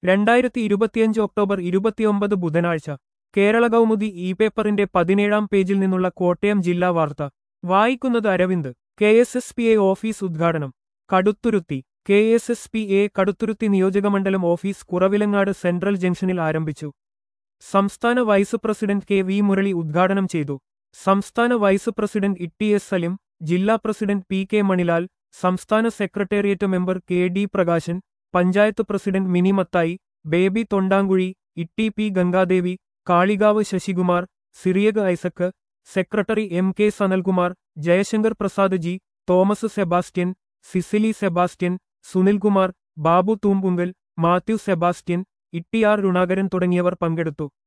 2025 October 29 ബുധനാഴ്ച Kerala Kaumudi E പേപ്പറിന്റെ 17-ാം പേജിൽ നിന്നുള്ള കോട്ടയം ജില്ലാ വാർത്ത വായിക്കുന്നത് അരവിന്ദ്. KSSPA ഓഫീസ് ഉദ്ഘാടനം കടുത്തുരുത്തി. KSSPA കടുത്തുരുത്തി നിയോജകമണ്ഡലം ഓഫീസ് കുറവിലങ്ങാട് സെൻട്രൽ ജംഗ്ഷനിൽ ആരംഭിച്ചു. സംസ്ഥാന വൈസ് പ്രസിഡന്റ് KV മുരളി ഉദ്ഘാടനം ചെയ്തു. സംസ്ഥാന വൈസ് പ്രസിഡന്റ് ETS സലിം, ജില്ലാ പ്രസിഡന്റ് PK മണിലാൽ, സംസ്ഥാന secretariat member KD Prakashan, panchayat president Mini Mathai, Baby Thondankuzhi, ETP Gangadevi, Kalikavu Sasikumar, Cyriac Isaac, secretary MK Sanalkumar, Jayashankar Prasad G, Thomas Sebastian, Cicily Sebastian, Sunilkumar, Babu Thoombunkal, Mathew Sebastian, ETR രുണാകരൻ തുടങ്ങിയവർ പങ്കെടുത്തു.